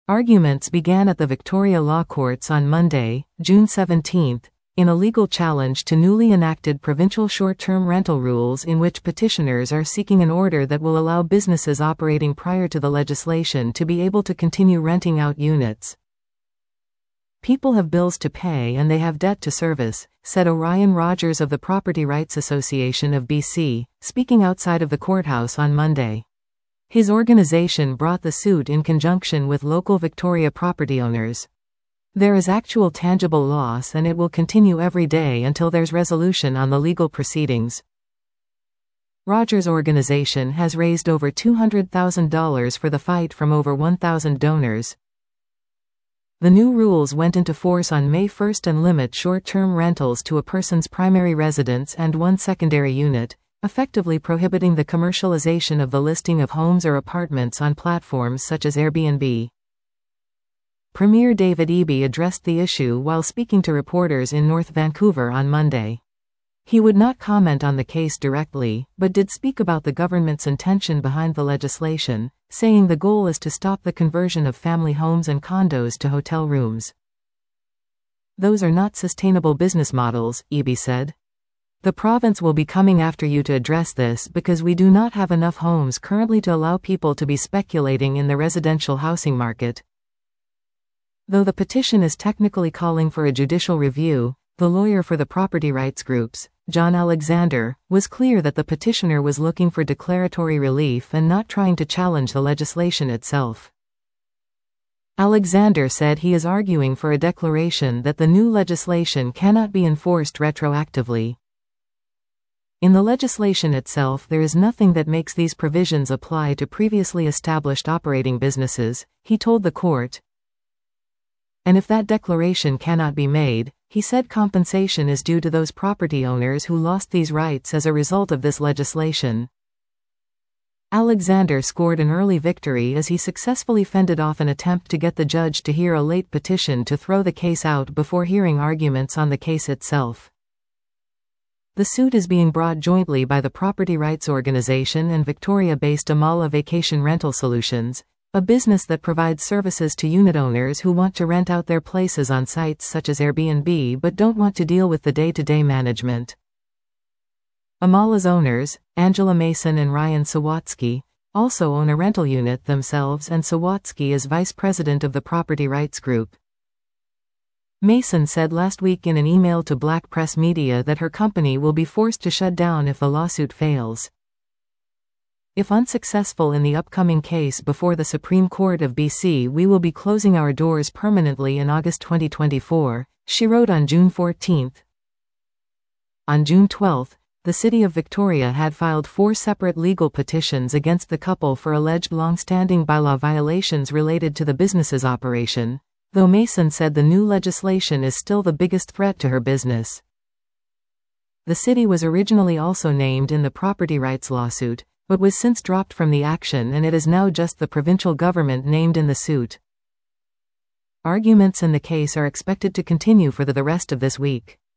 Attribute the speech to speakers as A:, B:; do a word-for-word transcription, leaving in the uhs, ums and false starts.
A: Arguments began at the Victoria Law Courts on Monday, June seventeenth, in a legal challenge to newly enacted provincial short-term rental rules in which petitioners are seeking an order that will allow businesses operating prior to the legislation to be able to continue renting out units. "People have bills to pay and they have debt to service," said Orion Rogers of the Property Rights Association of B C, speaking outside of the courthouse on Monday. His organization brought the suit in conjunction with local Victoria property owners. "There is actual tangible loss and it will continue every day until there's resolution on the legal proceedings." Rogers' organization has raised over two hundred thousand dollars for the fight from over one thousand donors. The new rules went into force on May first and limit short-term rentals to a person's primary residence and one secondary unit, effectively prohibiting the commercialization of the listing of homes or apartments on platforms such as Airbnb. Premier David Eby addressed the issue while speaking to reporters in North Vancouver on Monday. He would not comment on the case directly, but did speak about the government's intention behind the legislation, saying the goal is to stop the conversion of family homes and condos to hotel rooms. "Those are not sustainable business models," Eby said. "The province will be coming after you to address this because we do not have enough homes currently to allow people to be speculating in the residential housing market." Though the petition is technically calling for a judicial review, the lawyer for the property rights groups, John Alexander, was clear that the petitioner was looking for declaratory relief and not trying to challenge the legislation itself. Alexander said he is arguing for a declaration that the new legislation cannot be enforced retroactively. In the legislation itself, there is nothing that makes these provisions apply to previously established operating businesses, he told the court. And if that declaration cannot be made, he said compensation is due to those property owners who lost these rights as a result of this legislation. Alexander scored an early victory as he successfully fended off an attempt to get the judge to hear a late petition to throw the case out before hearing arguments on the case itself. The suit is being brought jointly by the Property Rights Organization and Victoria-based Amala Vacation Rental Solutions, a business that provides services to unit owners who want to rent out their places on sites such as Airbnb but don't want to deal with the day-to-day management. Amala's owners, Angela Mason and Ryan Sawatsky, also own a rental unit themselves, and Sawatsky is vice president of the Property Rights Group. Mason said last week in an email to Black Press Media that her company will be forced to shut down if the lawsuit fails. "If unsuccessful in the upcoming case before the Supreme Court of B C, we will be closing our doors permanently in August twenty twenty-four, she wrote on June fourteenth. On June twelfth, the City of Victoria had filed four separate legal petitions against the couple for alleged long-standing bylaw violations related to the business's operation, though Mason said the new legislation is still the biggest threat to her business. The city was originally also named in the property rights lawsuit, but was since dropped from the action, and it is now just the provincial government named in the suit. Arguments in the case are expected to continue for the, the rest of this week.